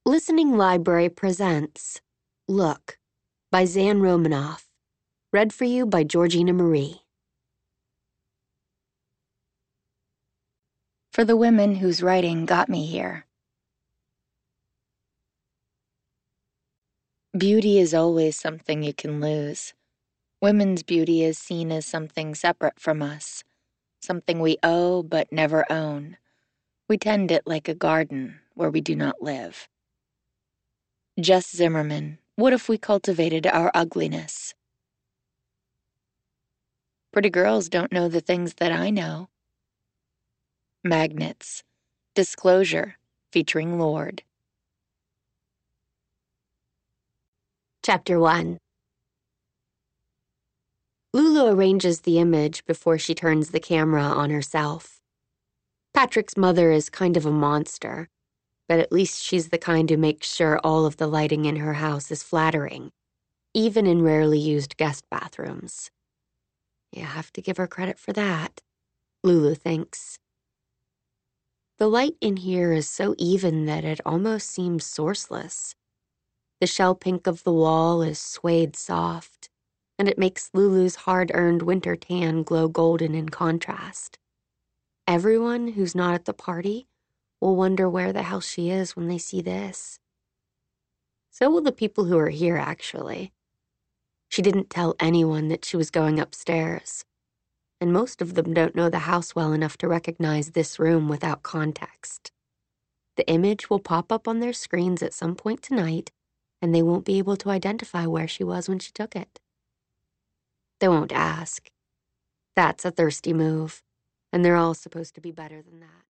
Listening Library presents Look by Zan Romanoff. Read for you by Georgina Marie. For the women whose writing got me here. Beauty is always something you can lose. Women's beauty is seen as something separate from us, something we owe but never own. We tend it like a garden where we do not live. Jess Zimmerman, what if we cultivated our ugliness? Pretty girls don't know the things that I know. Magnets. Disclosure, featuring Lorde. Chapter 1. Lulu arranges the image before she turns the camera on herself. Patrick's mother is kind of a monster, but at least she's the kind who makes sure all of the lighting in her house is flattering, even in rarely used guest bathrooms. You have to give her credit for that, Lulu thinks. The light in here is so even that it almost seems sourceless. The shell pink of the wall is suede soft, and it makes Lulu's hard-earned winter tan glow golden in contrast. Everyone who's not at the party will wonder where the hell she is when they see this. So will the people who are here, actually. She didn't tell anyone that she was going upstairs, and most of them don't know the house well enough to recognize this room without context. The image will pop up on their screens at some point tonight, and they won't be able to identify where she was when she took it. They won't ask. That's a thirsty move, and they're all supposed to be better than that.